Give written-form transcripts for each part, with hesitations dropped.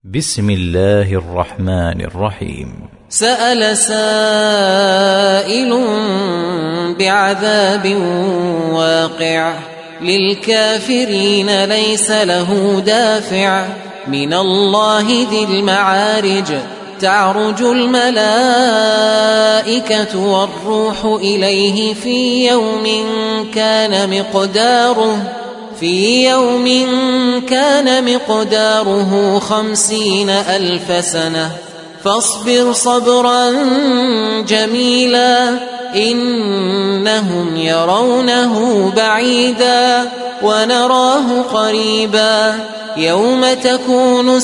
بسم الله الرحمن الرحيم. سأل سائل بعذاب واقع للكافرين ليس له دافع من الله ذي المعارج تعرج الملائكة والروح إليه في يوم كان مقداره 50,000 سنة فاصبر صبرا جميلا إنهم يرونه بعيدا ونراه قريبا يوم تكون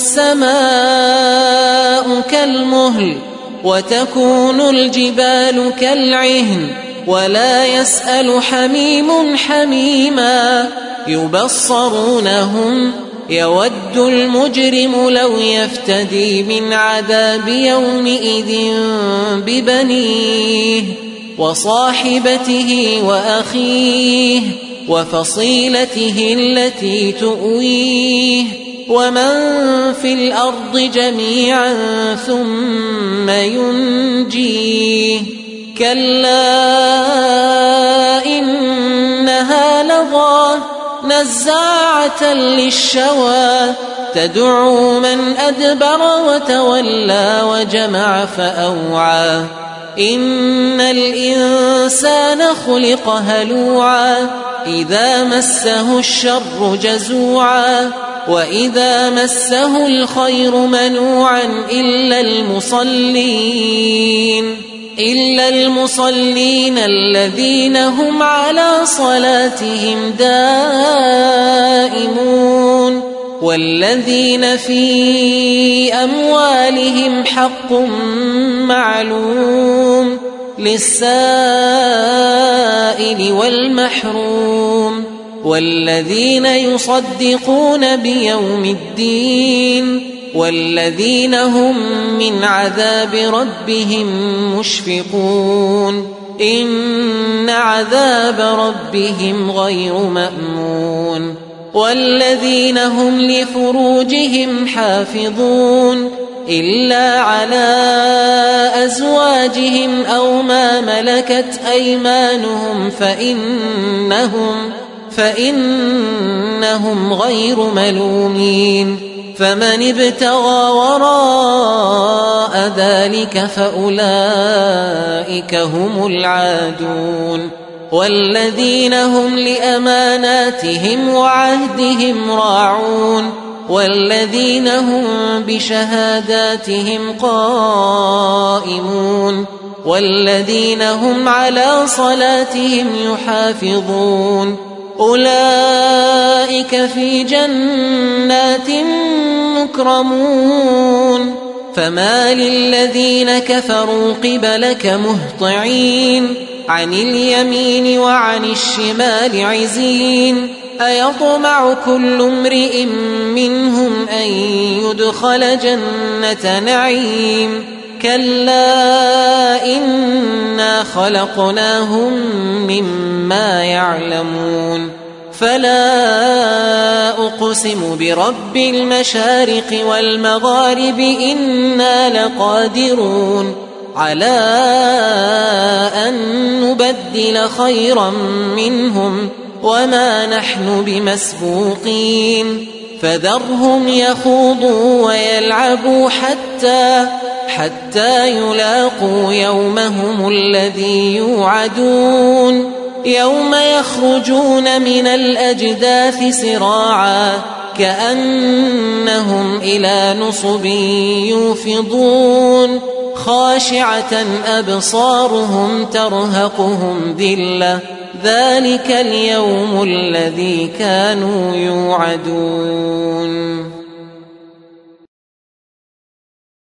السماء كالمهل وتكون الجبال كالعهن ولا يسأل حميم حميما يبصرونهم يود المجرم لو يفتدي من عذاب يومئذ ببنيه وصاحبته وأخيه وفصيلته التي تؤويه ومن في الأرض جميعا ثم ينجيه كلا إنها لظى نزاعة للشوى تدعو من أدبر وتولى وجمع فأوعى إن الإنسان خلق هلوعا إذا مسه الشر جزوعا وإذا مسه الخير منوعا إلا المصلين الذين هم على صلاتهم دائمون والذين في أموالهم حق معلوم للسائل والمحروم والذين يصدقون بيوم الدين والذين هم من عذاب ربهم مشفقون إن عذاب ربهم غير مأمون والذين هم لفروجهم حافظون إلا على أزواجهم أو ما ملكت أيمانهم فإنهم غير ملومين فمن ابتغى وراء ذلك فأولئك هم العادون والذين هم لأماناتهم وعهدهم راعون والذين هم بشهاداتهم قائمون والذين هم على صلاتهم يحافظون أولئك في جنات مكرمون فما للذين كفروا قبلك مهطعين عن اليمين وعن الشمال عزين أيطمع كل امرئ منهم أن يدخل جنة نعيم كلا إنا خلقناهم مما يعلمون فلا أقسم برب المشارق والمغارب إنا لقادرون على أن نبدل خيرا منهم وما نحن بمسبوقين فذرهم يخوضوا ويلعبوا حتى يلاقوا يومهم الذي يوعدون يوم يخرجون من الأجداث سراعا كأنهم إلى نصب يوفضون خاشعة أبصارهم ترهقهم ذلة ذلك اليوم الذي كانوا يوعدون.